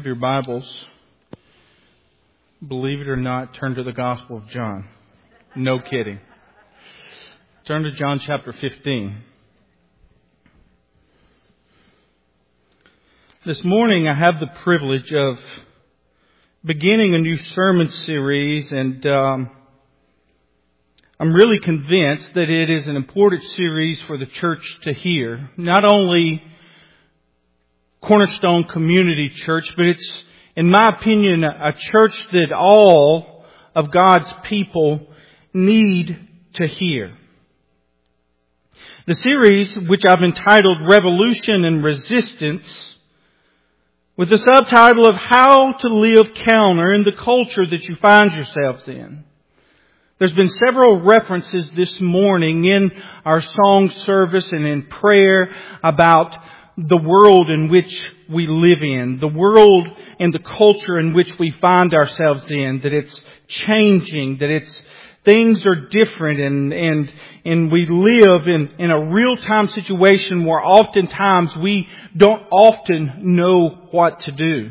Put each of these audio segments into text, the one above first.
your Bibles, believe it or not, turn to the Gospel of John. No kidding. Turn to John chapter 15. This morning I have the privilege of beginning a new sermon series, and I'm really convinced that it is an important series for the church to hear. Not only Cornerstone Community Church, but it's, in my opinion, a church that all of God's people need to hear. The series, which I've entitled Revolution and Resistance, with the subtitle of How to Live Counter in the Culture That You Find Yourselves In. There's been several references this morning in our song service and in prayer about the world in which we live in, the world and the culture in which we find ourselves in, that it's changing, that things are different, and we live in a real-time situation where oftentimes we don't often know what to do.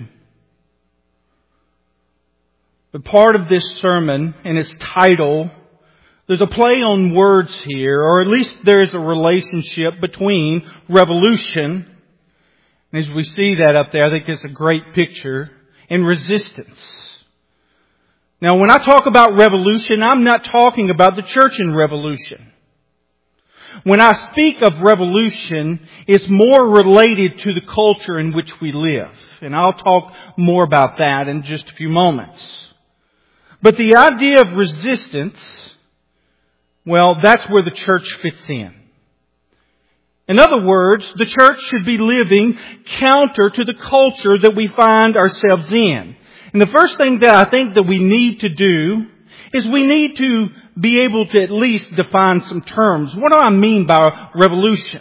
But part of this sermon and its title, there's a play on words here, or at least there is a relationship between revolution, and as we see that up there, I think it's a great picture, and resistance. Now, when I talk about revolution, I'm not talking about the church in revolution. When I speak of revolution, it's more related to the culture in which we live. And I'll talk more about that in just a few moments. But the idea of resistance, well, that's where the church fits in. In other words, the church should be living counter to the culture that we find ourselves in. And the first thing that I think that we need to do is we need to be able to at least define some terms. What do I mean by revolution?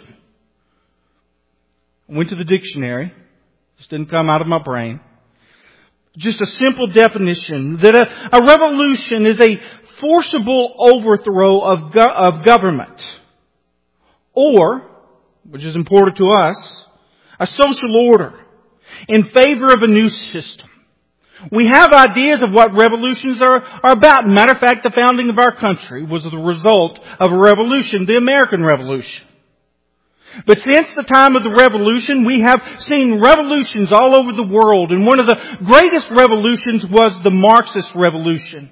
I went to the dictionary. This didn't come out of my brain. Just a simple definition that a revolution is a forcible overthrow of government, or, which is important to us, a social order in favor of a new system. We have ideas of what revolutions are about. Matter of fact, the founding of our country was the result of a revolution, the American Revolution. But since the time of the Revolution, we have seen revolutions all over the world. And one of the greatest revolutions was the Marxist Revolution.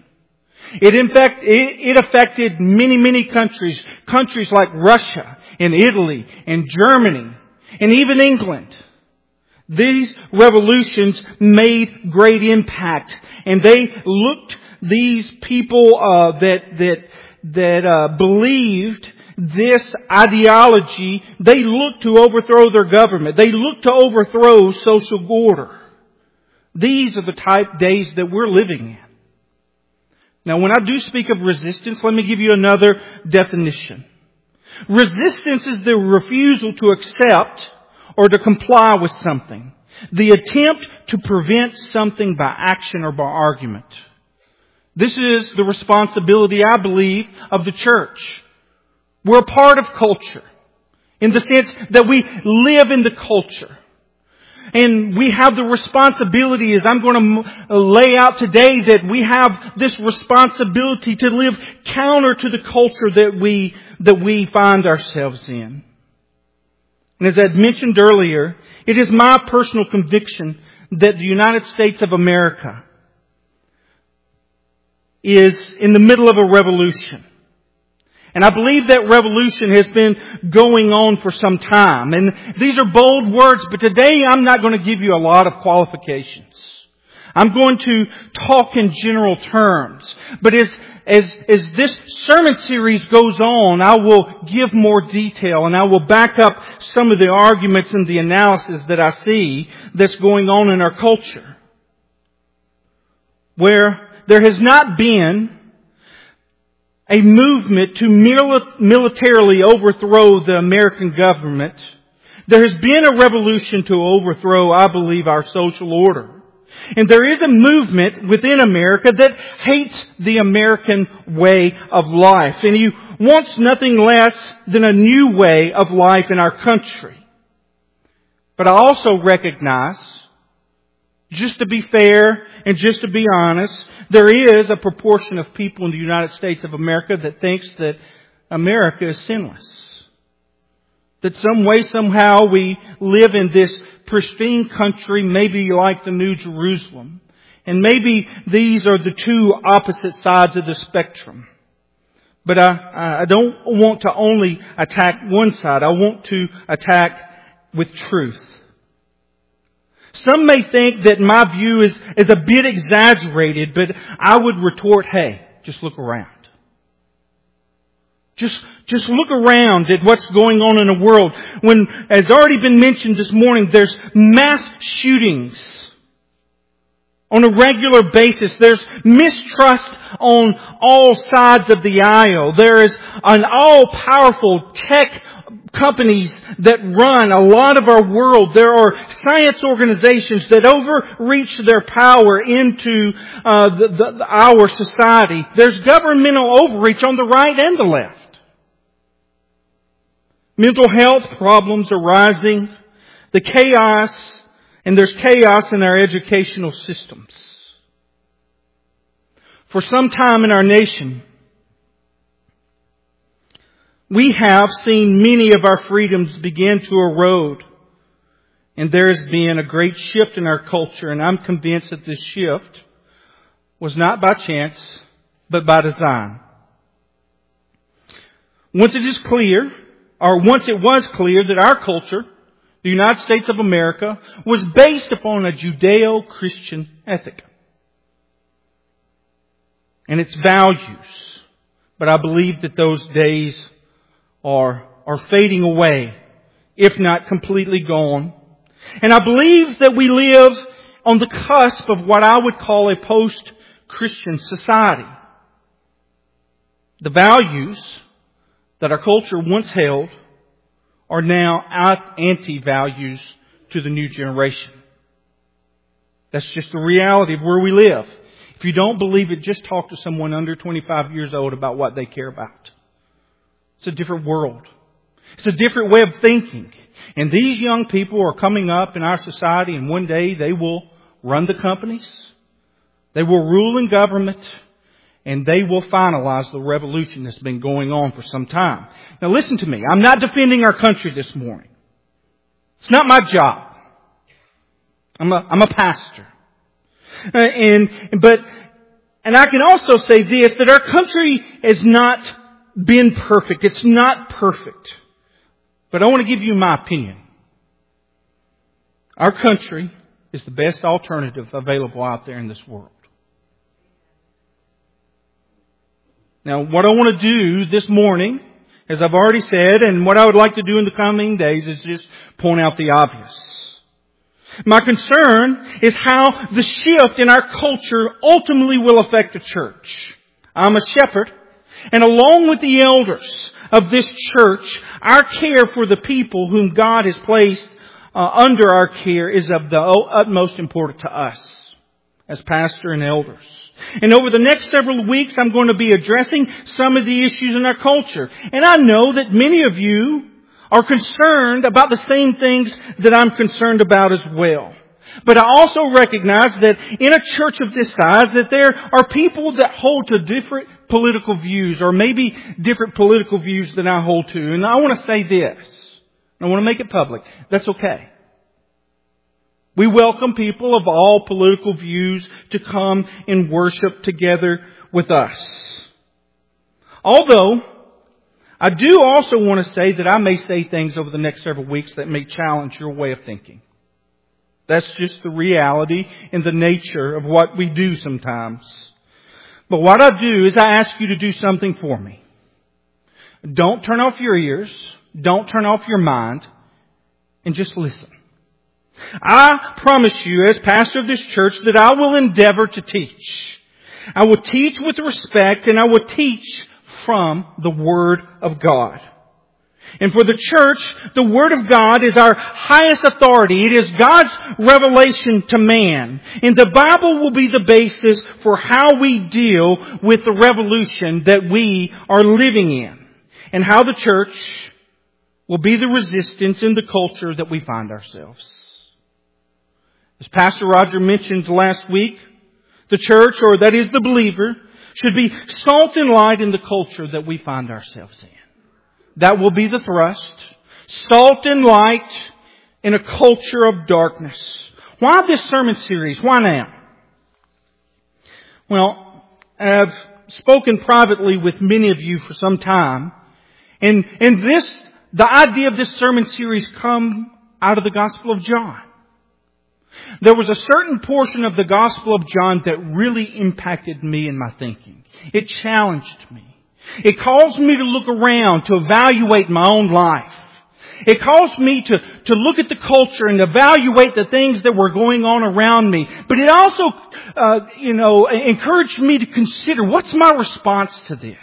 It affected many countries. Countries like Russia and Italy and Germany and even England. These revolutions made great impact, and they looked, these people that believed this ideology, they looked to overthrow their government. They looked to overthrow social order. These are the type days that we're living in. Now, when I do speak of resistance, let me give you another definition. Resistance is the refusal to accept or to comply with something. The attempt to prevent something by action or by argument. This is the responsibility, I believe, of the church. We're a part of culture in the sense that we live in the culture. And we have the responsibility, as I'm going to lay out today, that we have this responsibility to live counter to the culture that we find ourselves in. And as I mentioned earlier, it is my personal conviction that the United States of America is in the middle of a revolution. And I believe that revolution has been going on for some time. And these are bold words, but today I'm not going to give you a lot of qualifications. I'm going to talk in general terms. But as this sermon series goes on, I will give more detail, and I will back up some of the arguments and the analysis that I see that's going on in our culture. Where there has not been a movement to militarily overthrow the American government, there has been a revolution to overthrow, I believe, our social order. And there is a movement within America that hates the American way of life. And he wants nothing less than a new way of life in our country. But I also recognize Just to be fair and just to be honest, there is a proportion of people in the United States of America that thinks that America is sinless. That some way, somehow we live in this pristine country, maybe like the New Jerusalem. And maybe these are the two opposite sides of the spectrum. But I don't want to only attack one side. I want to attack with truth. Some may think that my view is a bit exaggerated, but I would retort, hey, just look around. Just look around at what's going on in the world. When, as already been mentioned this morning, there's mass shootings on a regular basis. There's mistrust on all sides of the aisle. There is an all-powerful tech companies that run a lot of our world. There are science organizations that overreach their power into our society. There's governmental overreach on the right and the left. Mental health problems are rising. There's chaos in our educational systems. For some time in our nation, we have seen many of our freedoms begin to erode. And there has been a great shift in our culture, and I'm convinced that this shift was not by chance, but by design. Once it was clear that our culture, the United States of America, was based upon a Judeo-Christian ethic and its values. But I believe that those days are fading away, if not completely gone. And I believe that we live on the cusp of what I would call a post-Christian society. The values that our culture once held are now anti-values to the new generation. That's just the reality of where we live. If you don't believe it, just talk to someone under 25 years old about what they care about. It's a different world. It's a different way of thinking. And these young people are coming up in our society, and one day they will run the companies. They will rule in government. And they will finalize the revolution that's been going on for some time. Now listen to me. I'm not defending our country this morning. It's not my job. I'm a pastor. And I can also say this, that our country has not been perfect. It's not perfect. But I want to give you my opinion. Our country is the best alternative available out there in this world. Now, what I want to do this morning, as I've already said, and what I would like to do in the coming days, is just point out the obvious. My concern is how the shift in our culture ultimately will affect the church. I'm a shepherd, and along with the elders of this church, our care for the people whom God has placed under our care is of the utmost importance to us as pastor and elders. And over the next several weeks, I'm going to be addressing some of the issues in our culture. And I know that many of you are concerned about the same things that I'm concerned about as well. But I also recognize that in a church of this size, that there are people that hold to different political views, or maybe different political views than I hold to. And I want to say this. I want to make it public. That's okay. We welcome people of all political views to come and worship together with us. Although, I do also want to say that I may say things over the next several weeks that may challenge your way of thinking. That's just the reality and the nature of what we do sometimes. But what I do is I ask you to do something for me. Don't turn off your ears. Don't turn off your mind. And just listen. I promise you, as pastor of this church, that I will endeavor to teach. I will teach with respect, and I will teach from the Word of God. And for the church, the Word of God is our highest authority. It is God's revelation to man. And the Bible will be the basis for how we deal with the revolution that we are living in. And how the church will be the resistance in the culture that we find ourselves. As Pastor Roger mentioned last week, the church, or that is the believer, should be salt and light in the culture that we find ourselves in. That will be the thrust. Salt and light in a culture of darkness. Why this sermon series? Why now? Well, I've spoken privately with many of you for some time. And the idea of this sermon series come out of the Gospel of John. There was a certain portion of the Gospel of John that really impacted me in my thinking. It challenged me. It caused me to look around, to evaluate my own life. It caused me to look at the culture and evaluate the things that were going on around me. But it also, encouraged me to consider, what's my response to this?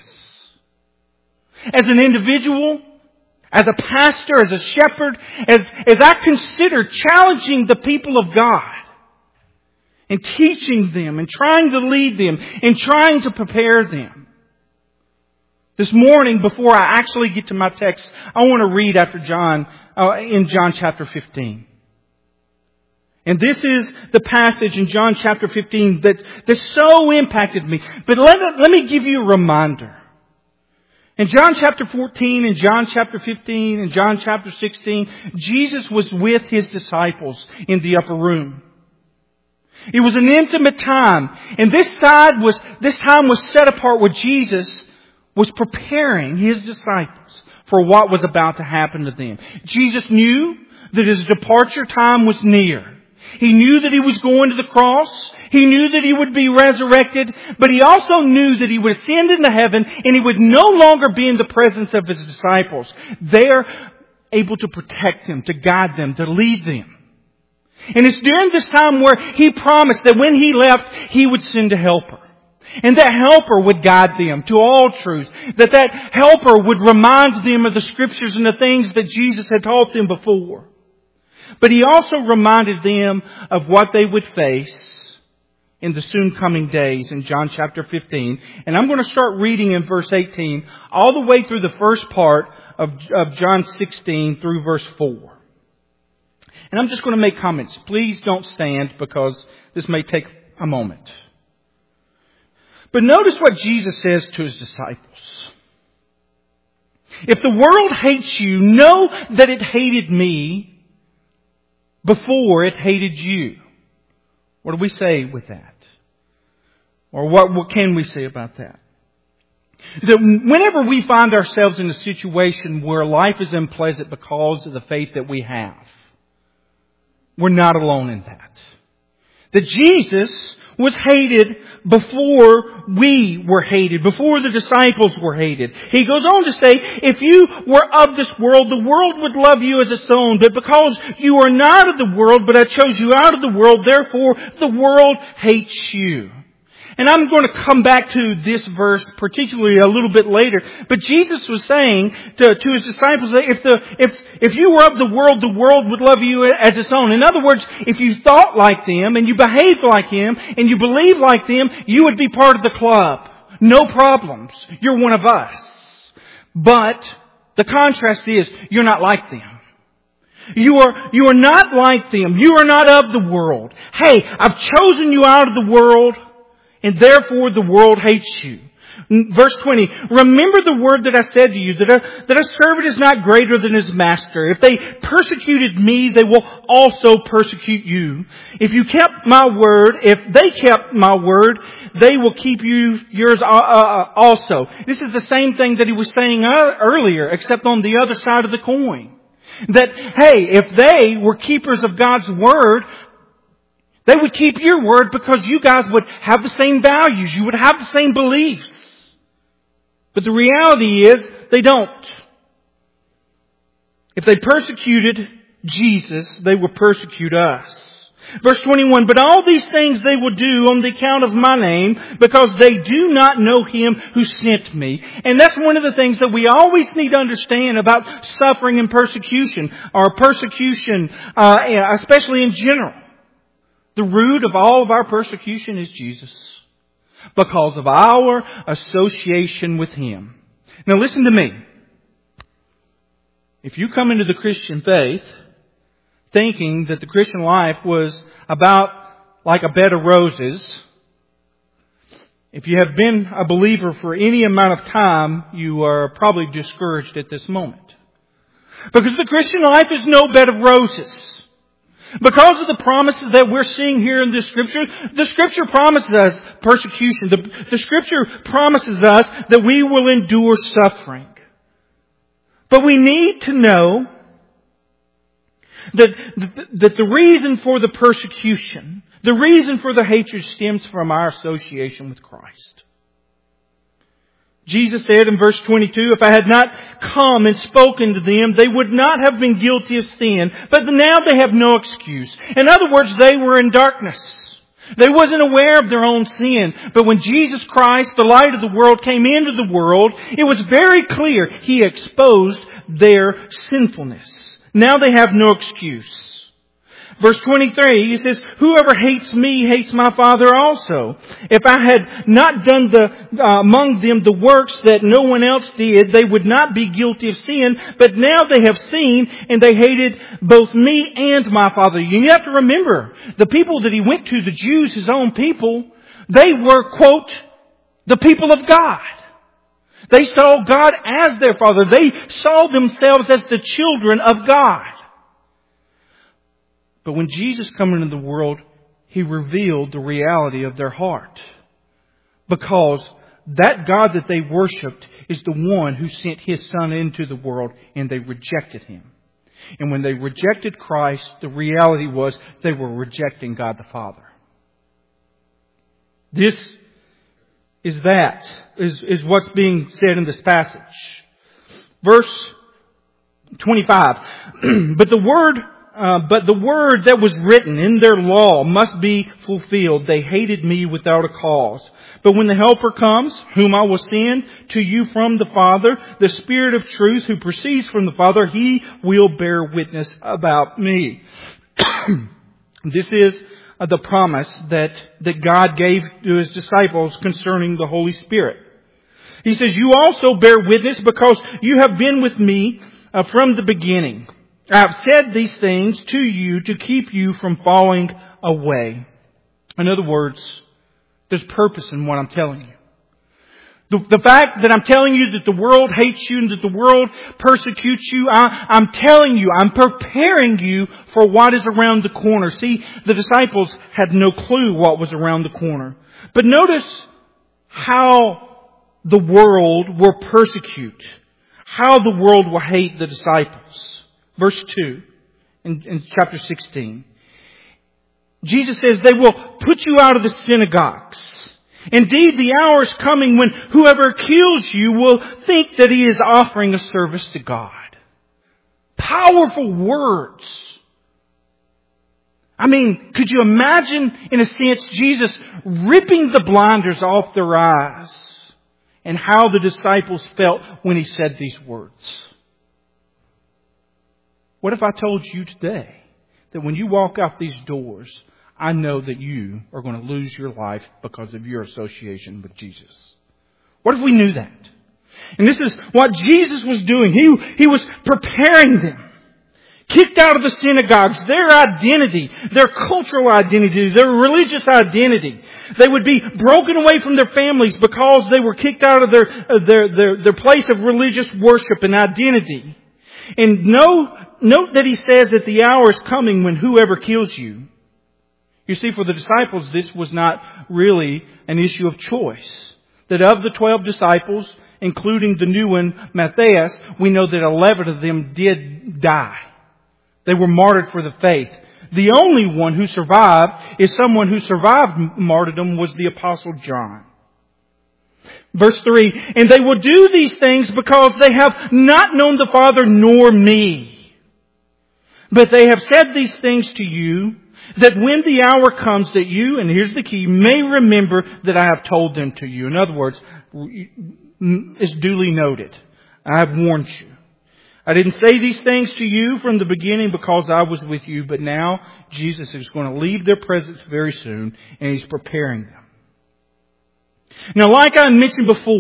As an individual, as a pastor, as a shepherd, as I consider challenging the people of God and teaching them and trying to lead them and trying to prepare them. This morning, before I actually get to my text, I want to read after John, in John chapter 15. And this is the passage in John chapter 15 that so impacted me. But let me give you a reminder. In John chapter 14, in John chapter 15, in John chapter 16, Jesus was with His disciples in the upper room. It was an intimate time. And this time was set apart where Jesus was preparing His disciples for what was about to happen to them. Jesus knew that His departure time was near. He knew that He was going to the cross. He knew that He would be resurrected, but He also knew that He would ascend into heaven and He would no longer be in the presence of His disciples. They're able to protect them, to guide them, to lead them. And it's during this time where He promised that when He left, He would send a helper. And that helper would guide them to all truth. That helper would remind them of the Scriptures and the things that Jesus had taught them before. But He also reminded them of what they would face in the soon coming days in John chapter 15. And I'm going to start reading in verse 18 all the way through the first part of John 16 through verse 4. And I'm just going to make comments. Please don't stand because this may take a moment. But notice what Jesus says to His disciples. If the world hates you, know that it hated me before it hated you. What do we say with that? Or what can we say about that? That whenever we find ourselves in a situation where life is unpleasant because of the faith that we have, we're not alone in that. That Jesus was hated before we were hated, before the disciples were hated. He goes on to say, if you were of this world, the world would love you as its own. But because you are not of the world, but I chose you out of the world, therefore the world hates you. And I'm going to come back to this verse particularly a little bit later. But Jesus was saying to His disciples that if you were of the world would love you as its own. In other words, if you thought like them and you behaved like Him and you believed like them, you would be part of the club. No problems. You're one of us. But the contrast is you're not like them. You are not like them. You are not of the world. Hey, I've chosen you out of the world, and therefore the world hates you. Verse 20, remember the word that I said to you, that a servant is not greater than his master. If they persecuted me, they will also persecute you. If they kept my word, they will keep yours also. This is the same thing that He was saying earlier, except on the other side of the coin. That, hey, if they were keepers of God's word, they would keep your word because you guys would have the same values. You would have the same beliefs. But the reality is, they don't. If they persecuted Jesus, they will persecute us. Verse 21, but all these things they will do on the account of my name, because they do not know Him who sent me. And that's one of the things that we always need to understand about suffering and persecution, or persecution, especially in general. The root of all of our persecution is Jesus, because of our association with Him. Now listen to me. If you come into the Christian faith thinking that the Christian life was about like a bed of roses, if you have been a believer for any amount of time, you are probably discouraged at this moment. Because the Christian life is no bed of roses. Because of the promises that we're seeing here in the Scripture promises us persecution. The Scripture promises us that we will endure suffering. But we need to know that the reason for the persecution, the reason for the hatred stems from our association with Christ. Jesus said in verse 22, if I had not come and spoken to them, they would not have been guilty of sin. But now they have no excuse. In other words, they were in darkness. They wasn't aware of their own sin. But when Jesus Christ, the light of the world, came into the world, it was very clear He exposed their sinfulness. Now they have no excuse. Verse 23, He says, whoever hates me hates my Father also. If I had not done among them the works that no one else did, they would not be guilty of sin. But now they have seen and they hated both me and my Father. You have to remember, the people that He went to, the Jews, His own people, they were, quote, the people of God. They saw God as their Father. They saw themselves as the children of God. But when Jesus came into the world, He revealed the reality of their heart. Because that God that they worshipped is the one who sent His Son into the world, and they rejected Him. And when they rejected Christ, the reality was they were rejecting God the Father. This is what's being said in this passage. Verse 25. But the word that was written in their law must be fulfilled. They hated me without a cause. But when the Helper comes, whom I will send to you from the Father, the Spirit of truth who proceeds from the Father, He will bear witness about me. This is the promise that God gave to His disciples concerning the Holy Spirit. He says, you also bear witness because you have been with me from the beginning. I have said these things to you to keep you from falling away. In other words, there's purpose in what I'm telling you. The fact that I'm telling you that the world hates you and that the world persecutes you, I'm telling you, I'm preparing you for what is around the corner. See, the disciples had no clue what was around the corner. But notice how the world will persecute, how the world will hate the disciples. Verse 2 in chapter 16. Jesus says, they will put you out of the synagogues. Indeed, the hour is coming when whoever kills you will think that he is offering a service to God. Powerful words. I mean, could you imagine, in a sense, Jesus ripping the blinders off their eyes and how the disciples felt when He said these words? What if I told you today that when you walk out these doors, I know that you are going to lose your life because of your association with Jesus? What if we knew that? And this is what Jesus was doing. He was preparing them. Kicked out of the synagogues, their identity, their cultural identity, their religious identity. They would be broken away from their families because they were kicked out of their place of religious worship and identity. And note that He says that the hour is coming when whoever kills you. You see, for the disciples, this was not really an issue of choice. That of the 12 disciples, including the new one, Matthias, we know that 11 of them did die. They were martyred for the faith. The only one who survived is someone who survived martyrdom was the Apostle John. Verse 3, and they will do these things because they have not known the Father nor me. But they have said these things to you, that when the hour comes that you, and here's the key, may remember that I have told them to you. In other words, it's duly noted. I have warned you. I didn't say these things to you from the beginning because I was with you, but now Jesus is going to leave their presence very soon, and He's preparing them. Now, like I mentioned before,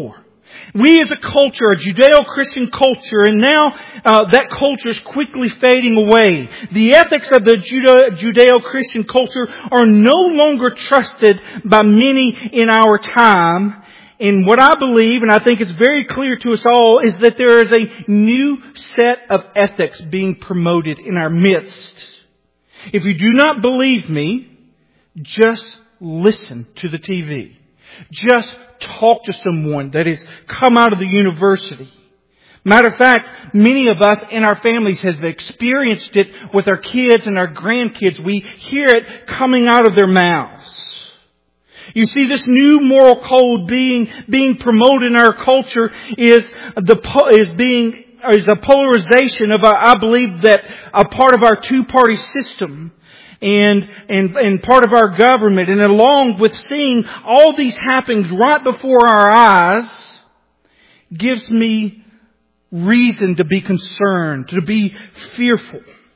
We as a culture, a Judeo-Christian culture, and now that culture is quickly fading away. The ethics of the Judeo-Christian culture are no longer trusted by many in our time. And what I believe, and I think it's very clear to us all, is that there is a new set of ethics being promoted in our midst. If you do not believe me, just listen to the TV. Just talk to someone that has come out of the university. Matter of fact, many of us in our families have experienced it with our kids and our grandkids. We hear it coming out of their mouths. You see, this new moral code being promoted in our culture is a polarization of, I believe, that a part of our two-party system. And part of our government, and along with seeing all these happenings right before our eyes, gives me reason to be concerned, to be fearful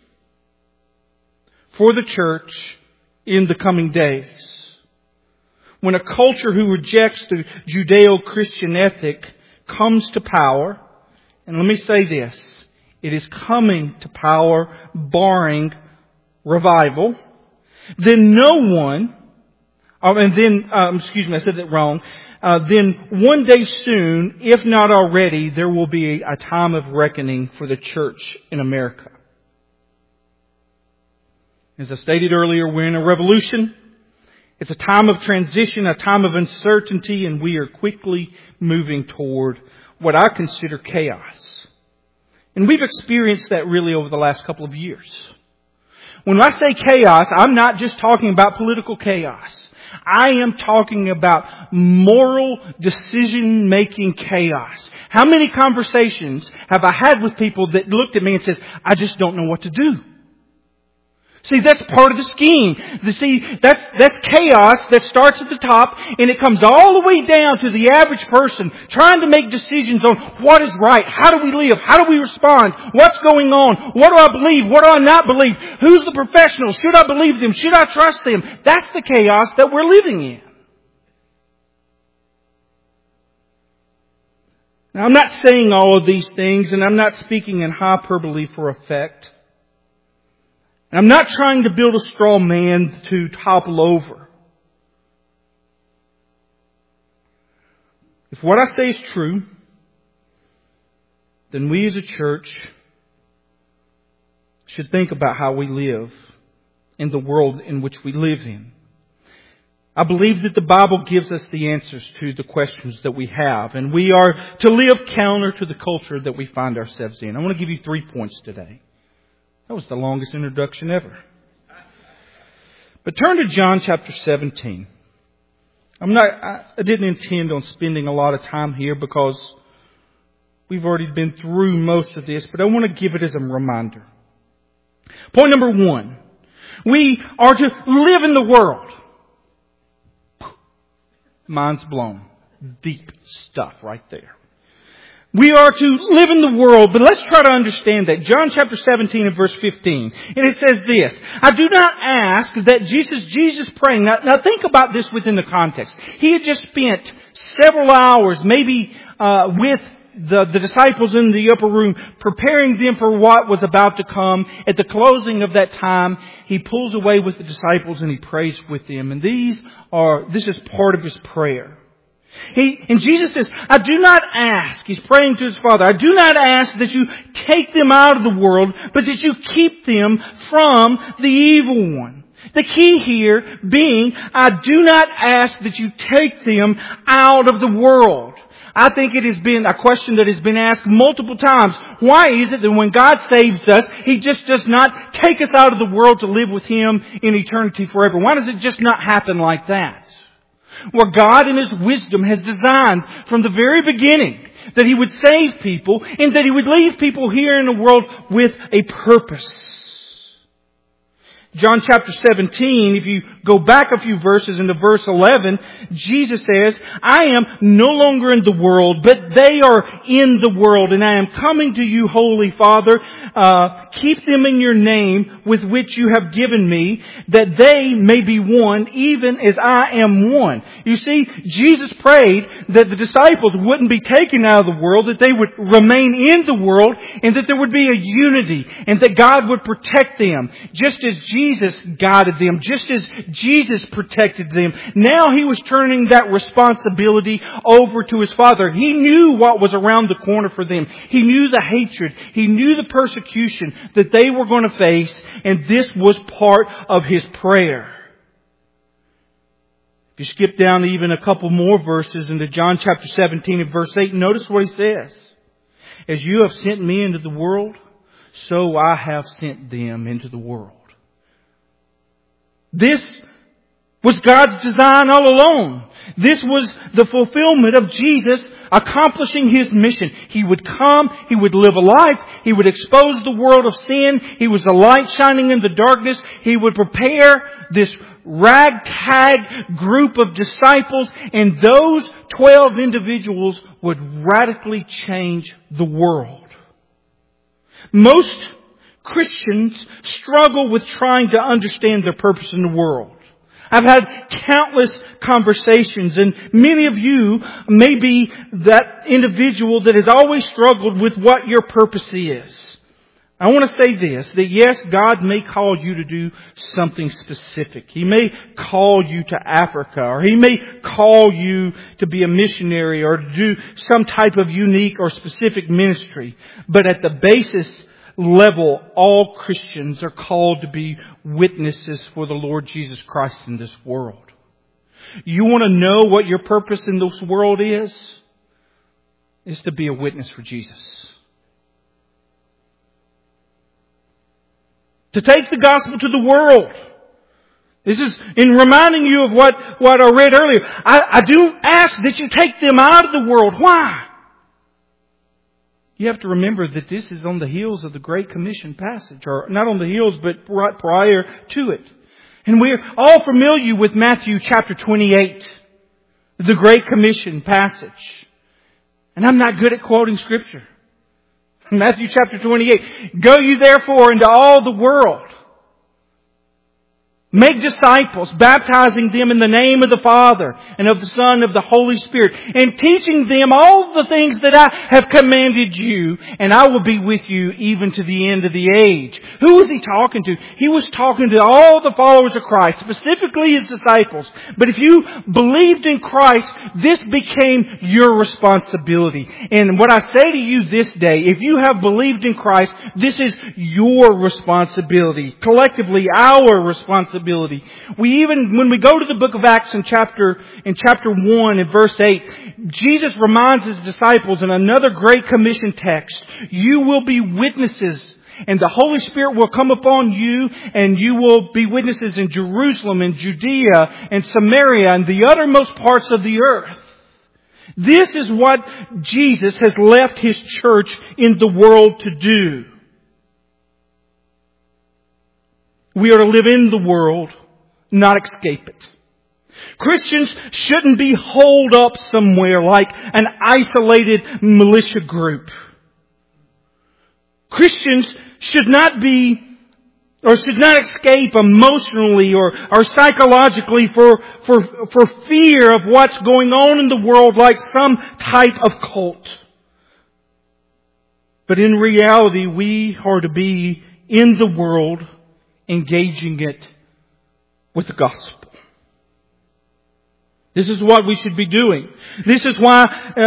for the church in the coming days. When a culture who rejects the Judeo-Christian ethic comes to power, and let me say this, it is coming to power barring revival, then one day soon, if not already, there will be a time of reckoning for the church in America. As I stated earlier, we're in a revolution. It's a time of transition, a time of uncertainty, and we are quickly moving toward what I consider chaos. And we've experienced that really over the last couple of years. When I say chaos, I'm not just talking about political chaos. I am talking about moral decision-making chaos. How many conversations have I had with people that looked at me and says, I just don't know what to do? See, that's part of the scheme. That's chaos that starts at the top and it comes all the way down to the average person trying to make decisions on what is right. How do we live? How do we respond? What's going on? What do I believe? What do I not believe? Who's the professional? Should I believe them? Should I trust them? That's the chaos that we're living in. Now, I'm not saying all of these things, and I'm not speaking in hyperbole for effect. I'm not trying to build a straw man to topple over. If what I say is true, then we as a church should think about how we live in the world in which we live in. I believe that the Bible gives us the answers to the questions that we have, and we are to live counter to the culture that we find ourselves in. I want to give you 3 points today. That was the longest introduction ever. But turn to John chapter 17. I didn't intend on spending a lot of time here because we've already been through most of this, but I want to give it as a reminder. Point number 1. We are to live in the world. Mind's blown. Deep stuff right there. We are to live in the world, but let's try to understand that. John chapter 17 and verse 15. And it says this, I do not ask that Jesus praying. Now think about this within the context. He had just spent several hours, maybe with the disciples in the upper room, preparing them for what was about to come. At the closing of that time, He pulls away with the disciples and He prays with them. And this is part of His prayer. And Jesus says, I do not ask, He's praying to His Father, I do not ask that you take them out of the world, but that you keep them from the evil one. The key here being, I do not ask that you take them out of the world. I think it has been a question that has been asked multiple times. Why is it that when God saves us, He just does not take us out of the world to live with Him in eternity forever? Why does it just not happen like that? Well, God in His wisdom has designed from the very beginning that He would save people and that He would leave people here in the world with a purpose. John chapter 17, if you go back a few verses into verse 11, Jesus says, I am no longer in the world, but they are in the world, and I am coming to you, Holy Father. Keep them in your name with which you have given me, that they may be one, even as I am one. You see, Jesus prayed that the disciples wouldn't be taken out of the world, that they would remain in the world, and that there would be a unity, and that God would protect them, just as Jesus guided them, just as Jesus protected them. Now He was turning that responsibility over to His Father. He knew what was around the corner for them. He knew the hatred. He knew the persecution that they were going to face, and this was part of His prayer. If you skip down even a couple more verses into John chapter 17 and verse 8, notice what He says. As you have sent me into the world, so I have sent them into the world. This was God's design all along. This was the fulfillment of Jesus accomplishing His mission. He would come, He would live a life, He would expose the world of sin, He was the light shining in the darkness, He would prepare this ragtag group of disciples, and those 12 individuals would radically change the world. Most Christians struggle with trying to understand their purpose in the world. I've had countless conversations, and many of you may be that individual that has always struggled with what your purpose is. I want to say this, that yes, God may call you to do something specific. He may call you to Africa, or He may call you to be a missionary, or to do some type of unique or specific ministry. But at the basis level, all Christians are called to be witnesses for the Lord Jesus Christ in this world. You want to know what your purpose in this world is? It's to be a witness for Jesus. To take the gospel to the world. This is in reminding you of what I read earlier. I do ask that you take them out of the world. Why? You have to remember that this is on the heels of the Great Commission passage. Or not on the heels, but right prior to it. And we're all familiar with Matthew chapter 28. The Great Commission passage. And I'm not good at quoting Scripture. Matthew chapter 28. Go you therefore into all the world. Make disciples, baptizing them in the name of the Father and of the Son and of the Holy Spirit, and teaching them all the things that I have commanded you, and I will be with you even to the end of the age. Who was He talking to? He was talking to all the followers of Christ, specifically His disciples. But if you believed in Christ, this became your responsibility. And what I say to you this day, if you have believed in Christ, this is your responsibility. Collectively, our responsibility. We even, when we go to the book of Acts in chapter 1 and verse 8, Jesus reminds His disciples in another Great Commission text, you will be witnesses, and the Holy Spirit will come upon you, and you will be witnesses in Jerusalem and Judea and Samaria and the uttermost parts of the earth. This is what Jesus has left His church in the world to do. We are to live in the world, not escape it. Christians shouldn't be holed up somewhere like an isolated militia group. Christians should not be, or should not escape emotionally or psychologically for fear of what's going on in the world like some type of cult. But in reality, we are to be in the world, engaging it with the gospel. This is what we should be doing. This is why,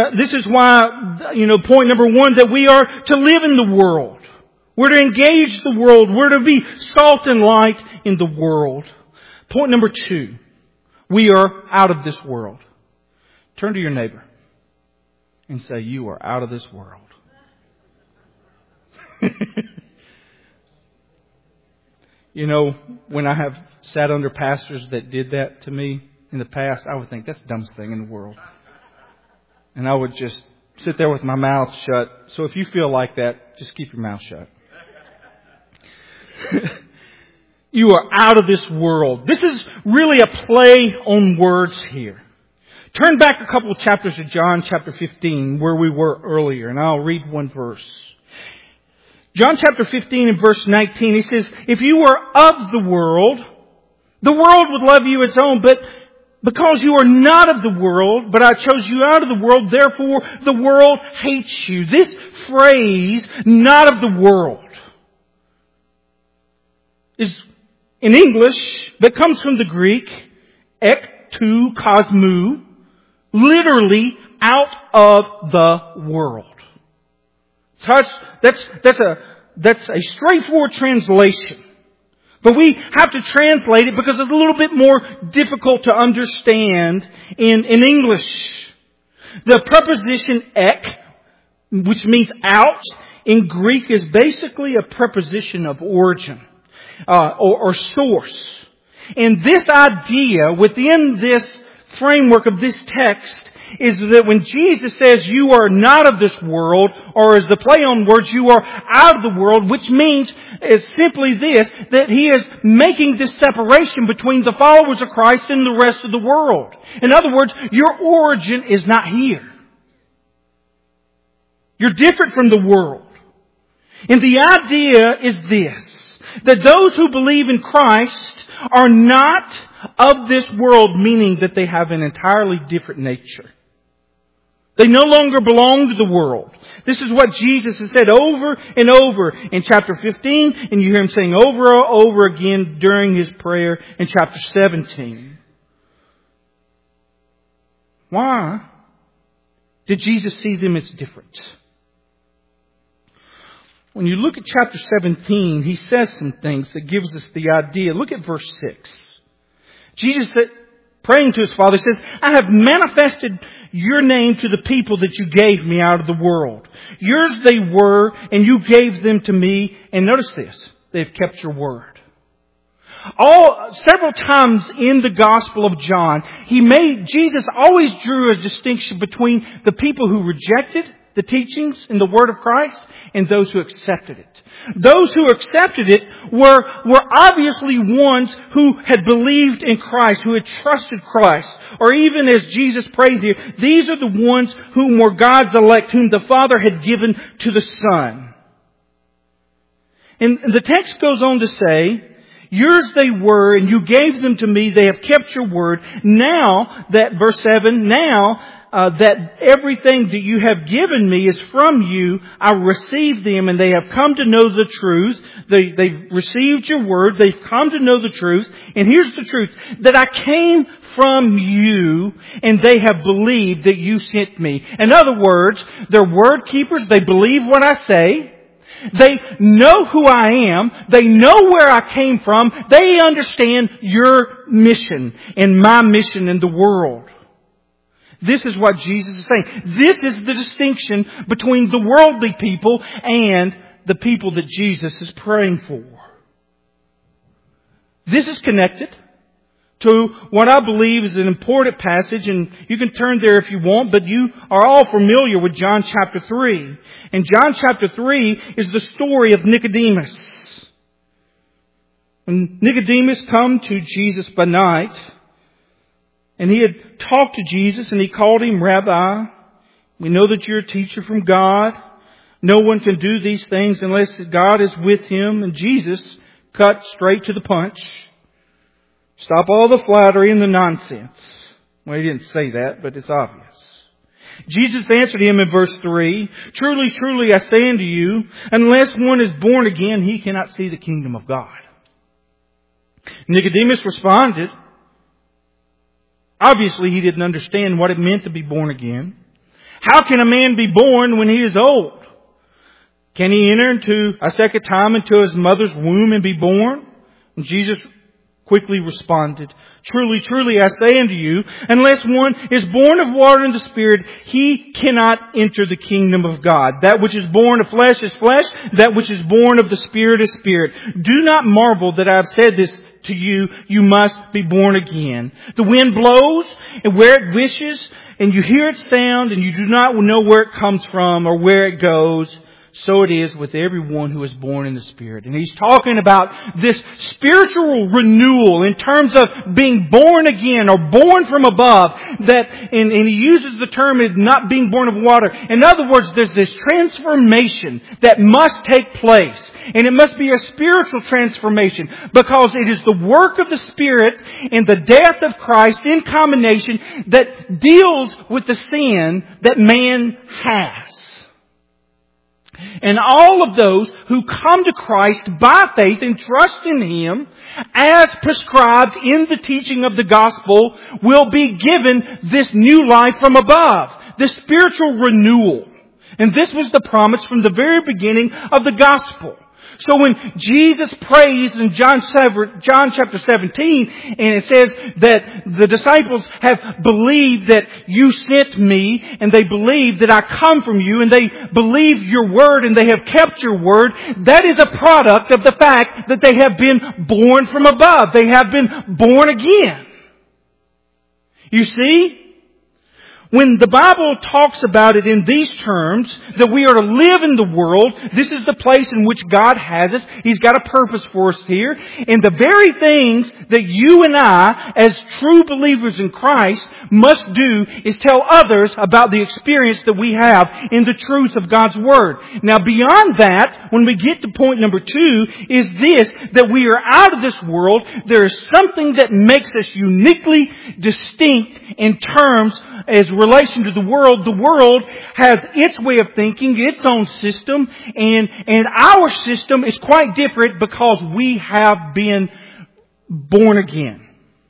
point number one, that we are to live in the world. We're to engage the world. We're to be salt and light in the world. Point number two, we are out of this world. Turn to your neighbor and say, you are out of this world. You know, when I have sat under pastors that did that to me in the past, I would think that's the dumbest thing in the world. And I would just sit there with my mouth shut. So if you feel like that, just keep your mouth shut. You are out of this world. This is really a play on words here. Turn back a couple of chapters to John chapter 15 where we were earlier, and I'll read one verse. John chapter 15 and verse 19, he says, if you were of the world would love you its own, but because you are not of the world, but I chose you out of the world, therefore the world hates you. This phrase, not of the world, is in English, that comes from the Greek, ek to kosmou, literally out of the world. That's a straightforward translation. But we have to translate it because it's a little bit more difficult to understand in English. The preposition ek, which means out, in Greek is basically a preposition of origin or source. And this idea within this framework of this text is that when Jesus says you are not of this world, or as the play on words, you are out of the world, which means is simply this, that He is making this separation between the followers of Christ and the rest of the world. In other words, your origin is not here. You're different from the world. And the idea is this, that those who believe in Christ are not of this world, meaning that they have an entirely different nature. They no longer belong to the world. This is what Jesus has said over and over in chapter 15, and you hear Him saying over and over again during His prayer in chapter 17. Why did Jesus see them as different? When you look at chapter 17, He says some things that gives us the idea. Look at verse 6. Jesus said, praying to His Father, says, I have manifested your name to the people that you gave me out of the world. Yours they were, and you gave them to me. And notice this, they've kept your word. Several times in the Gospel of John, Jesus always drew a distinction between the people who rejected the teachings and the Word of Christ and those who accepted it. Those who accepted it were obviously ones who had believed in Christ, who had trusted Christ. Or even as Jesus prayed here, these are the ones whom were God's elect, whom the Father had given to the Son. And the text goes on to say, yours they were, and you gave them to me. They have kept your word. Now, that verse 7, that everything that you have given me is from you, I received them, and they have come to know the truth. They've received your word. They've come to know the truth. And here's the truth, that I came from you, and they have believed that you sent me. In other words, they're word keepers. They believe what I say. They know who I am. They know where I came from. They understand your mission and my mission in the world. This is what Jesus is saying. This is the distinction between the worldly people and the people that Jesus is praying for. This is connected to what I believe is an important passage, and you can turn there if you want, but you are all familiar with John chapter 3. And John chapter 3 is the story of Nicodemus. When Nicodemus come to Jesus by night, and he had talked to Jesus, and he called Him Rabbi. We know that you're a teacher from God. No one can do these things unless God is with him. And Jesus cut straight to the punch. Stop all the flattery and the nonsense. Well, He didn't say that, but it's obvious. Jesus answered him in verse 3, truly, truly, I say unto you, unless one is born again, he cannot see the kingdom of God. Nicodemus responded. Obviously, he didn't understand what it meant to be born again. How can a man be born when he is old? Can he enter into a second time into his mother's womb and be born? And Jesus quickly responded, truly, truly, I say unto you, unless one is born of water and the Spirit, he cannot enter the kingdom of God. That which is born of flesh is flesh. That which is born of the Spirit is spirit. Do not marvel that I have said this to you, you must be born again. The wind blows and where it wishes, and you hear its sound, and you do not know where it comes from or where it goes. so it is with everyone who is born in the Spirit. And he's talking about this spiritual renewal in terms of being born again or born from above. And he uses the term as not being born of water. In other words, there's this transformation that must take place. And it must be a spiritual transformation because it is the work of the Spirit and the death of Christ in combination that deals with the sin that man has. And all of those who come to Christ by faith and trust in Him as prescribed in the teaching of the gospel will be given this new life from above, this spiritual renewal. And this was the promise from the very beginning of the gospel. So when Jesus prays in John chapter 17, and it says that the disciples have believed that you sent me, and they believe that I come from you, and they believe your word, and they have kept your word, that is a product of the fact that they have been born from above. They have been born again. You see? When the Bible talks about it in these terms, that we are to live in the world, this is the place in which God has us. He's got a purpose for us here. And the very things that you and I, as true believers in Christ, must do is tell others about the experience that we have in the truth of God's Word. Now beyond that, when we get to point number 2, is this, that we are out of this world. There is something that makes us uniquely distinct in terms as relation to the world. The world has its way of thinking, its own system, and our system is quite different because we have been born again.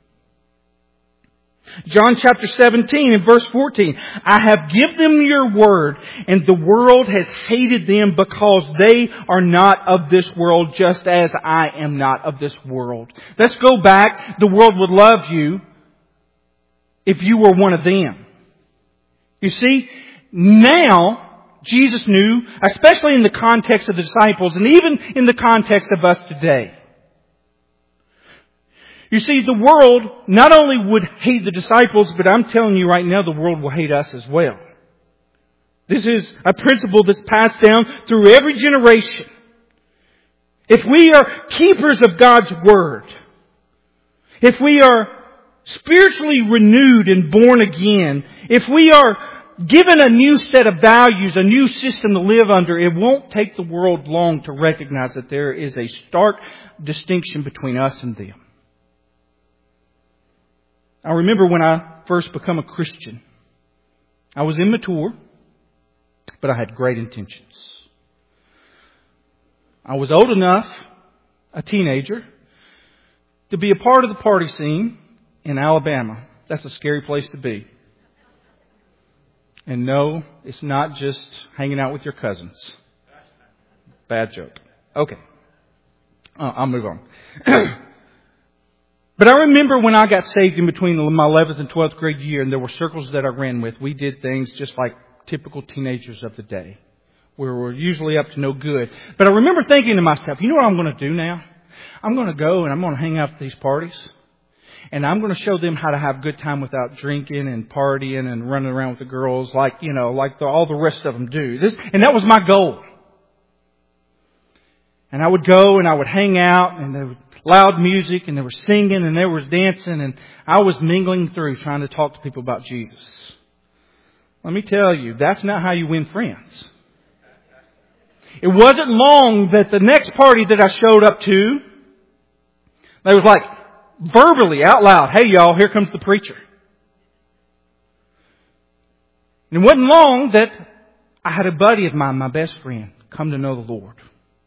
John chapter 17 and verse 14. I have given them your word, and the world has hated them because they are not of this world, just as I am not of this world. Let's go back. The world would love you if you were one of them. You see, now Jesus knew, especially in the context of the disciples and even in the context of us today. You see, the world not only would hate the disciples, but I'm telling you right now, the world will hate us as well. This is a principle that's passed down through every generation. If we are keepers of God's Word, if we are spiritually renewed and born again, if we are given a new set of values, a new system to live under, it won't take the world long to recognize that there is a stark distinction between us and them. I remember when I first became a Christian, I was immature, but I had great intentions. I was old enough, a teenager, to be a part of the party scene in Alabama. That's a scary place to be. And no, it's not just hanging out with your cousins. Bad joke. Okay. I'll move on. But I remember when I got saved in between my 11th and 12th grade year, and there were circles that I ran with. We did things just like typical teenagers of the day. We were usually up to no good. But I remember thinking to myself, you know what I'm going to do now? I'm going to go and I'm going to hang out at these parties. And I'm going to show them how to have a good time without drinking and partying and running around with the girls like all the rest of them do. And that was my goal. And I would go and I would hang out, and there was loud music, and they were singing, and there was dancing, and I was mingling through trying to talk to people about Jesus. Let me tell you, that's not how you win friends. It wasn't long that the next party that I showed up to, they was like, verbally, out loud, hey y'all, here comes the preacher. And it wasn't long that I had a buddy of mine, my best friend, come to know the Lord.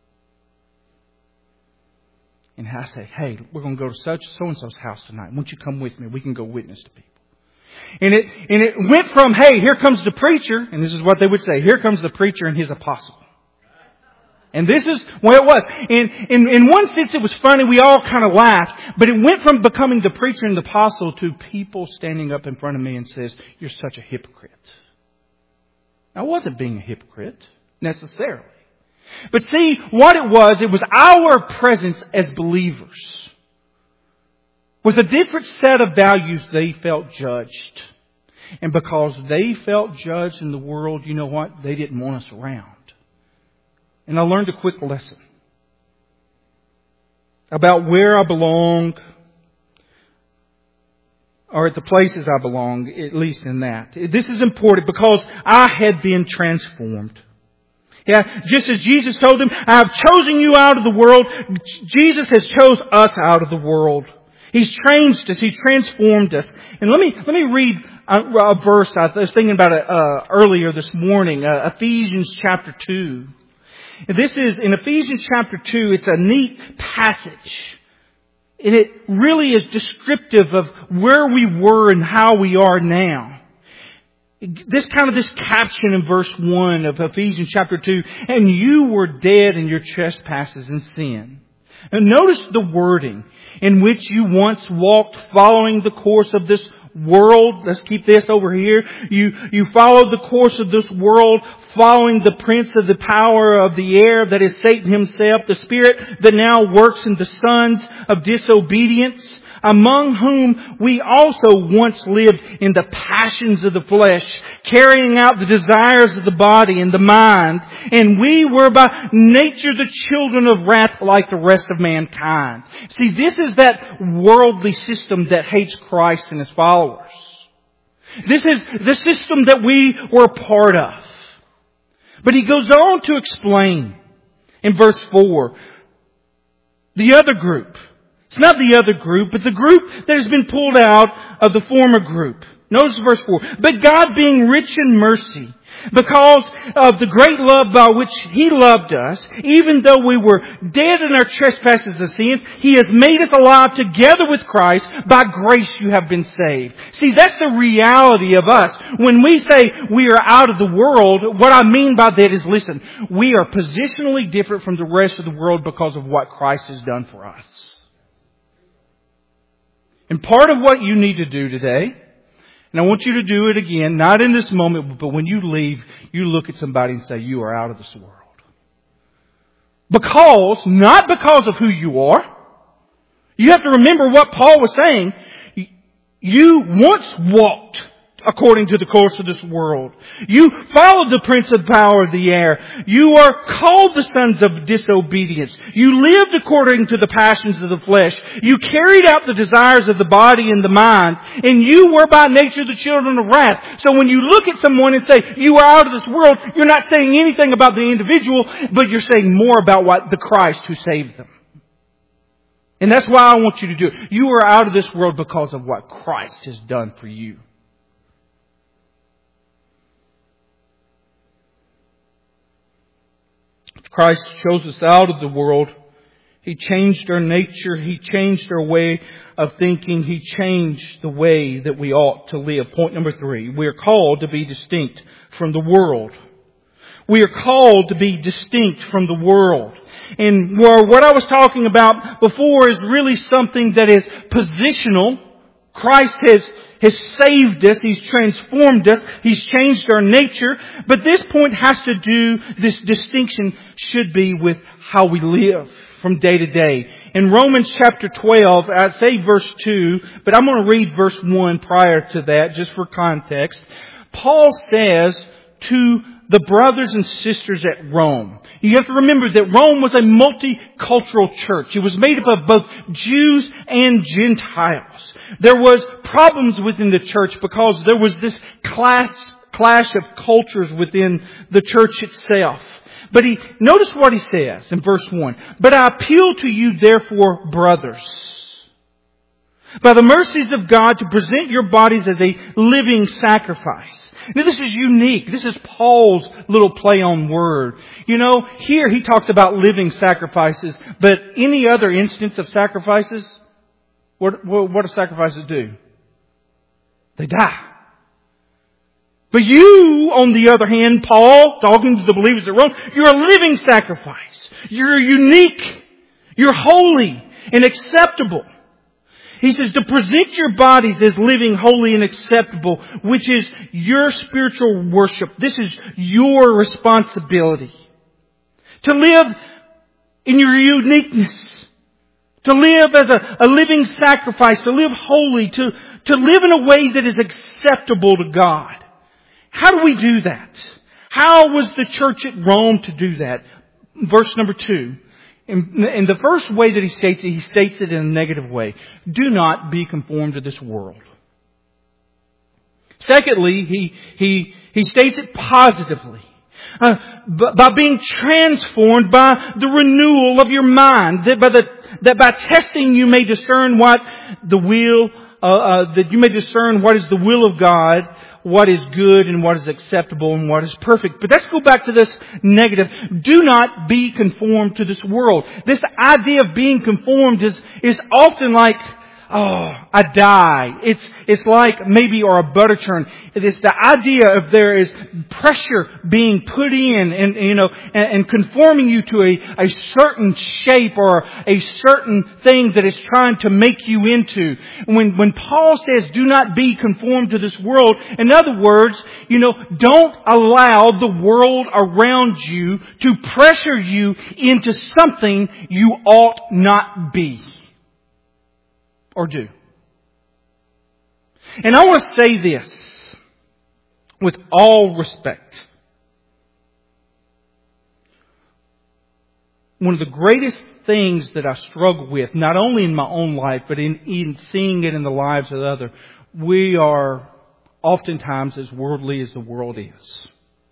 And I said, hey, we're going to go to so-and-so's house tonight. Won't you come with me? We can go witness to people. And it went from, hey, here comes the preacher, and this is what they would say, here comes the preacher and his apostle. And this is what it was. In one sense, it was funny. We all kind of laughed. But it went from becoming the preacher and the apostle to people standing up in front of me and says, you're such a hypocrite. I wasn't being a hypocrite, necessarily. But see, what it was our presence as believers. With a different set of values, they felt judged. And because they felt judged in the world, you know what? They didn't want us around. And I learned a quick lesson about where I belong, or at the places I belong, at least in that. This is important because I had been transformed. Yeah, just as Jesus told them, I have chosen you out of the world, Jesus has chose us out of the world. He's changed us. He's transformed us. And let me read a verse. I was thinking about it earlier this morning. Ephesians chapter 2. This is in Ephesians chapter 2. It's a neat passage. And it really is descriptive of where we were and how we are now. This caption in verse 1 of Ephesians chapter 2. And you were dead in your trespasses and sin. And notice the wording. In which you once walked following the course of this world. Let's keep this over here. You followed the course of this world, following the prince of the power of the air, that is Satan himself, the spirit that now works in the sons of disobedience, among whom we also once lived in the passions of the flesh, carrying out the desires of the body and the mind. And we were by nature the children of wrath like the rest of mankind. See, this is that worldly system that hates Christ and His followers. This is the system that we were a part of. But he goes on to explain in verse 4, the other group. It's not the other group, but the group that has been pulled out of the former group. Notice verse 4. But God, being rich in mercy, because of the great love by which He loved us, even though we were dead in our trespasses and sins, He has made us alive together with Christ. By grace you have been saved. See, that's the reality of us. When we say we are out of the world, what I mean by that is, listen, we are positionally different from the rest of the world because of what Christ has done for us. And part of what you need to do today, and I want you to do it again, not in this moment, but when you leave, you look at somebody and say, you are out of this world. Not because of who you are. You have to remember what Paul was saying. You once walked according to the course of this world. You followed the prince of power of the air. You are called the sons of disobedience. You lived according to the passions of the flesh. You carried out the desires of the body and the mind. And you were by nature the children of wrath. So when you look at someone and say, you are out of this world, you're not saying anything about the individual, but you're saying more about what the Christ who saved them. And that's why I want you to do it. You are out of this world because of what Christ has done for you. Christ chose us out of the world. He changed our nature. He changed our way of thinking. He changed the way that we ought to live. Point number 3. We are called to be distinct from the world. We are called to be distinct from the world. And what I was talking about before is really something that is positional. Christ has saved us. He's transformed us. He's changed our nature. But this point has to do, this distinction should be with how we live from day to day. In Romans chapter 12, I say verse 2, but I'm going to read verse 1 prior to that just for context. Paul says to the brothers and sisters at Rome. You have to remember that Rome was a multicultural church. It was made up of both Jews and Gentiles. There was problems within the church because there was this clash of cultures within the church itself. But notice what he says in verse 1. But I appeal to you therefore, brothers, by the mercies of God, to present your bodies as a living sacrifice. Now this is unique. This is Paul's little play on word. You know, here he talks about living sacrifices, but any other instance of sacrifices, what do sacrifices do? They die. But you, on the other hand, Paul, talking to the believers at Rome, you're a living sacrifice. You're unique. You're holy and acceptable. He says to present your bodies as living, holy and acceptable, which is your spiritual worship. This is your responsibility. To live in your uniqueness. To live as a living sacrifice. To live holy. To live in a way that is acceptable to God. How do we do that? How was the church at Rome to do that? verse number 2. In the first way that he states it in a negative way. Do not be conformed to this world. Secondly, he states it positively. By being transformed by the renewal of your mind. That by testing you may discern what the will, that you may discern what is the will of God, what is good and what is acceptable and what is perfect. But let's go back to this negative. Do not be conformed to this world. This idea of being conformed is often like, a dye. It's like maybe, or a butter churn. It's the idea of there is pressure being put in and conforming you to a certain shape or a certain thing that is trying to make you into. When Paul says, do not be conformed to this world, in other words, don't allow the world around you to pressure you into something you ought not be. Or do. And I want to say this with all respect. One of the greatest things that I struggle with, not only in my own life, but in seeing it in the lives of others, we are oftentimes as worldly as the world is.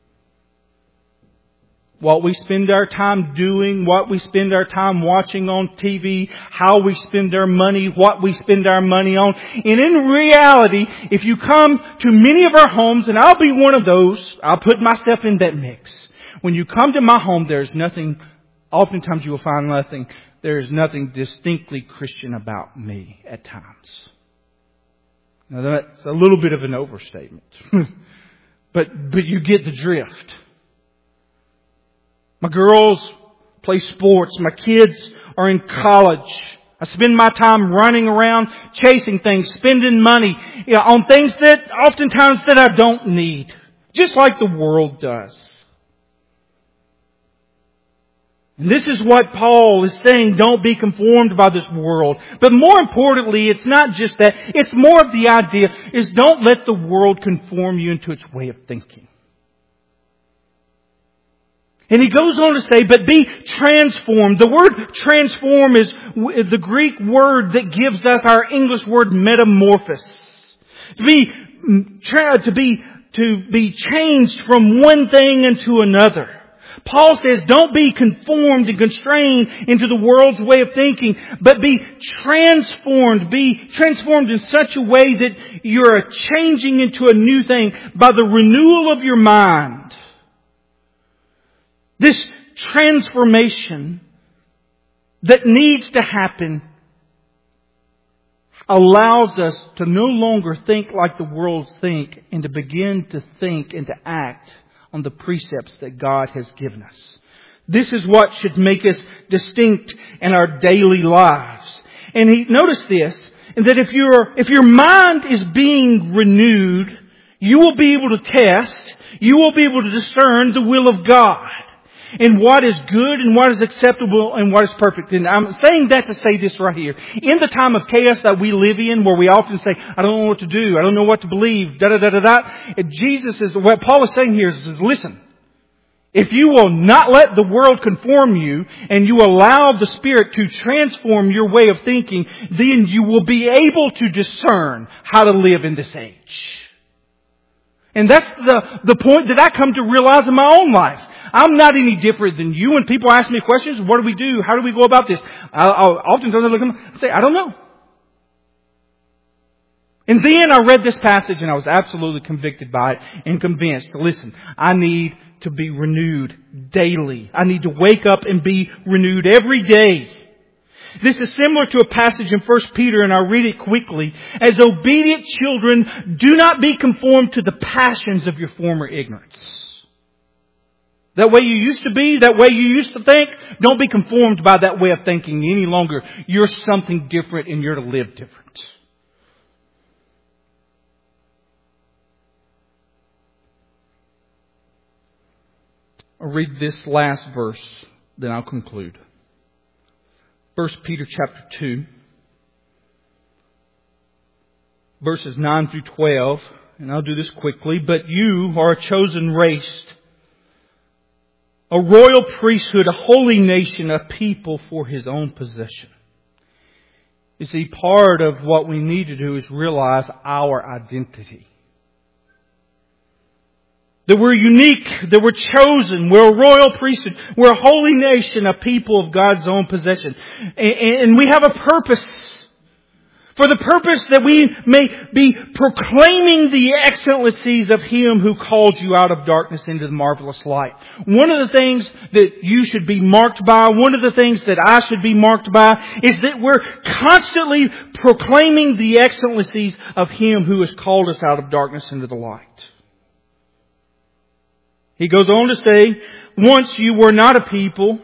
What we spend our time doing, what we spend our time watching on TV, how we spend our money, what we spend our money on. And in reality, if you come to many of our homes, and I'll be one of those, I'll put myself in that mix. When you come to my home, there's nothing, oftentimes you will find nothing, there is nothing distinctly Christian about me at times. Now that's a little bit of an overstatement. but you get the drift. My girls play sports. My kids are in college. I spend my time running around, chasing things, spending money on things that oftentimes that I don't need. Just like the world does. And this is what Paul is saying, don't be conformed by this world. But more importantly, it's not just that. It's more of the idea is don't let the world conform you into its way of thinking. And he goes on to say, but be transformed. The word transform is the Greek word that gives us our English word metamorphosis. To be changed from one thing into another. Paul says, don't be conformed and constrained into the world's way of thinking, but be transformed. Be transformed in such a way that you're changing into a new thing by the renewal of your mind. This transformation that needs to happen allows us to no longer think like the world think and to begin to think and to act on the precepts that God has given us. This is what should make us distinct in our daily lives. And notice this, that if your mind is being renewed, you will be able to test, you will be able to discern the will of God. And what is good and what is acceptable and what is perfect. And I'm saying that to say this right here. In the time of chaos that we live in, where we often say, I don't know what to do, I don't know what to believe, what Paul is saying here is, listen, if you will not let the world conform you and you allow the Spirit to transform your way of thinking, then you will be able to discern how to live in this age. And that's the point that I come to realize in my own life. I'm not any different than you. When people ask me questions, what do we do? How do we go about this? I'll oftentimes look at them and say, I don't know. And then I read this passage and I was absolutely convicted by it and convinced. Listen, I need to be renewed daily. I need to wake up and be renewed every day. This is similar to a passage in 1 Peter, and I'll read it quickly. As obedient children, do not be conformed to the passions of your former ignorance. That way you used to be, that way you used to think, don't be conformed by that way of thinking any longer. You're something different and you're to live different. I'll read this last verse, then I'll conclude. 1 Peter chapter 2, verses 9 through 12, and I'll do this quickly. But you are a chosen race, a royal priesthood, a holy nation, a people for His own possession. You see, part of what we need to do is realize our identity. That we're unique, that we're chosen, we're a royal priesthood, we're a holy nation, a people of God's own possession. And we have a purpose. For the purpose that we may be proclaiming the excellencies of Him who called you out of darkness into the marvelous light. One of the things that you should be marked by, one of the things that I should be marked by, is that we're constantly proclaiming the excellencies of Him who has called us out of darkness into the light. He goes on to say, once you were not a people,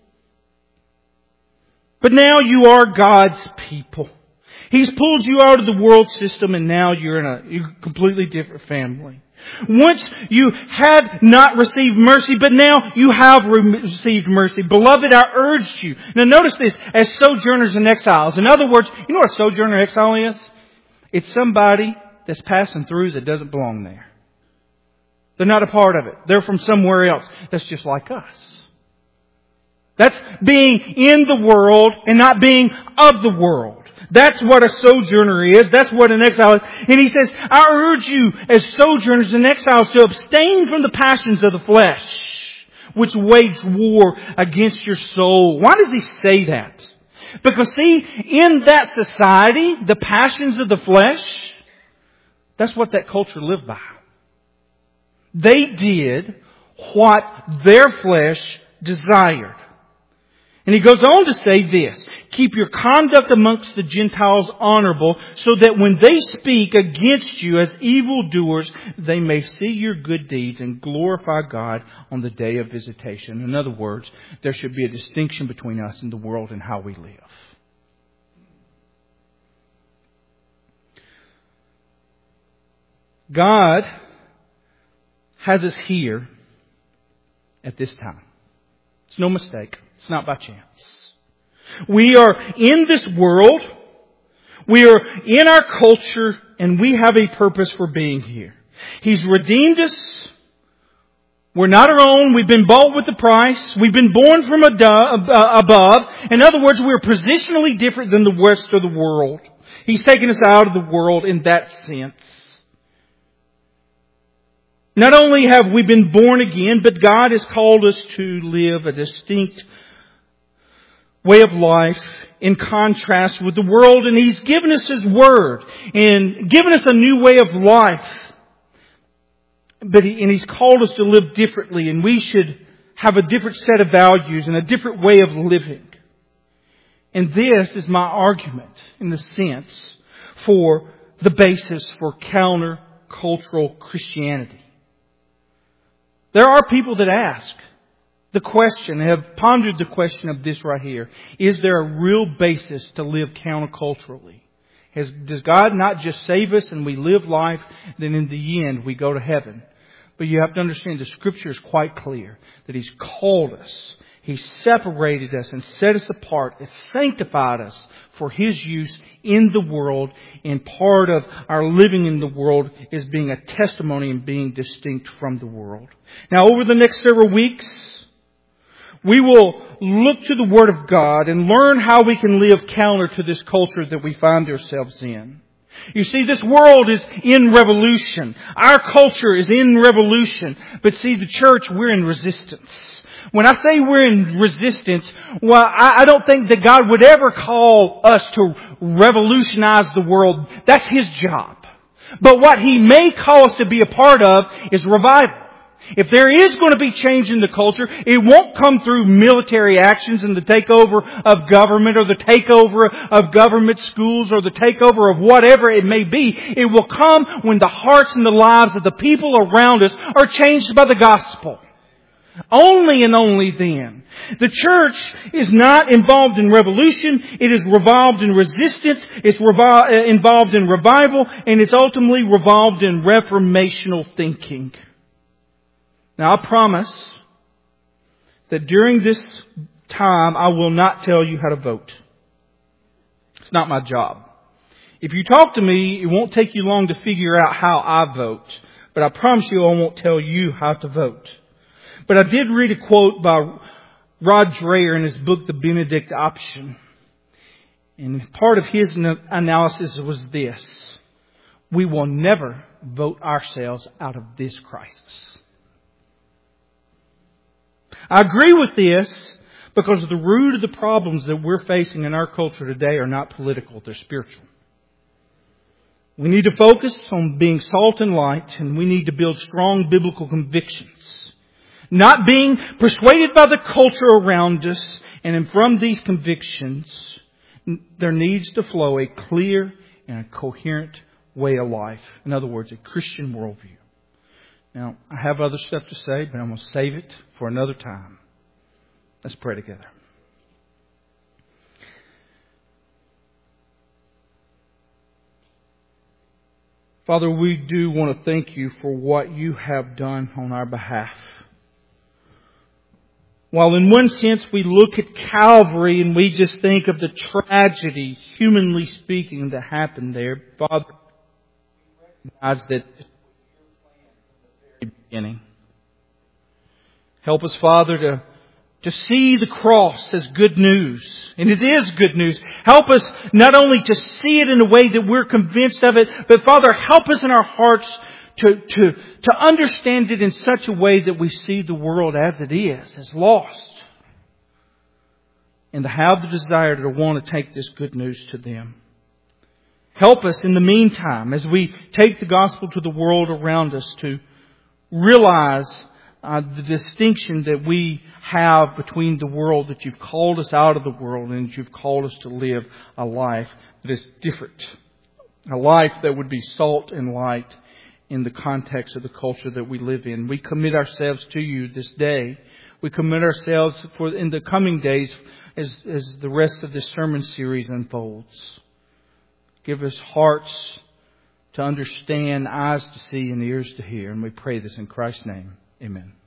but now you are God's people. He's pulled you out of the world system and now you're in a completely different family. Once you had not received mercy, but now you have received mercy. Beloved, I urged you. Now notice this, as sojourners and exiles. In other words, you know what a sojourner exile is? It's somebody that's passing through that doesn't belong there. They're not a part of it. They're from somewhere else. That's just like us. That's being in the world and not being of the world. That's what a sojourner is. That's what an exile is. And he says, I urge you as sojourners and exiles to abstain from the passions of the flesh, which wage war against your soul. Why does he say that? Because see, in that society, the passions of the flesh, that's what that culture lived by. They did what their flesh desired. And he goes on to say this, keep your conduct amongst the Gentiles honorable, so that when they speak against you as evildoers, they may see your good deeds and glorify God on the day of visitation. In other words, there should be a distinction between us and the world and how we live. God has us here at this time. It's no mistake. It's not by chance. We are in this world. We are in our culture, and we have a purpose for being here. He's redeemed us. We're not our own. We've been bought with a price. We've been born from above. In other words, we're positionally different than the rest of the world. He's taken us out of the world in that sense. Not only have we been born again, but God has called us to live a distinct way of life in contrast with the world. And He's given us His Word and given us a new way of life. And He's called us to live differently, and we should have a different set of values and a different way of living. And this is my argument, in the sense, for the basis for counter-cultural Christianity. There are people that ask the question, have pondered the question of this right here. Is there a real basis to live counterculturally? Does God not just save us and we live life, then in the end we go to heaven? But you have to understand the Scripture is quite clear that He's called us. He's separated us and set us apart and sanctified us for His use in the world. And part of our living in the world is being a testimony and being distinct from the world. Now, over the next several weeks, we will look to the Word of God and learn how we can live counter to this culture that we find ourselves in. You see, this world is in revolution. Our culture is in revolution. But see, the church, we're in resistance. When I say we're in resistance, well, I don't think that God would ever call us to revolutionize the world. That's His job. But what He may call us to be a part of is revival. If there is going to be change in the culture, it won't come through military actions and the takeover of government or the takeover of government schools or the takeover of whatever it may be. It will come when the hearts and the lives of the people around us are changed by the gospel. Only and only then. The church is not involved in revolution. It is revolved in resistance. It's involved in revival. And it's ultimately revolved in reformational thinking. Now, I promise that during this time, I will not tell you how to vote. It's not my job. If you talk to me, it won't take you long to figure out how I vote. But I promise you I won't tell you how to vote. But I did read a quote by Rod Dreher in his book, The Benedict Option. And part of his analysis was this: we will never vote ourselves out of this crisis. I agree with this because the root of the problems that we're facing in our culture today are not political, they're spiritual. We need to focus on being salt and light, and we need to build strong biblical convictions. Not being persuaded by the culture around us, and from these convictions, there needs to flow a clear and a coherent way of life. In other words, a Christian worldview. Now, I have other stuff to say, but I'm going to save it for another time. Let's pray together. Father, we do want to thank You for what You have done on our behalf. While in one sense we look at Calvary and we just think of the tragedy, humanly speaking, that happened there, Father, we recognize that this was Your plan from the very beginning. Help us, Father, to see the cross as good news. And it is good news. Help us not only to see it in a way that we're convinced of it, but Father, help us in our hearts to understand it in such a way that we see the world as it is, as lost. And to have the desire to want to take this good news to them. Help us in the meantime, as we take the gospel to the world around us, to realize the distinction that we have between the world, that You've called us out of the world and that You've called us to live a life that is different. A life that would be salt and light in the context of the culture that we live in. We commit ourselves to You this day. We commit ourselves for in the coming days as the rest of this sermon series unfolds. Give us hearts to understand, eyes to see, and ears to hear. And we pray this in Christ's name. Amen.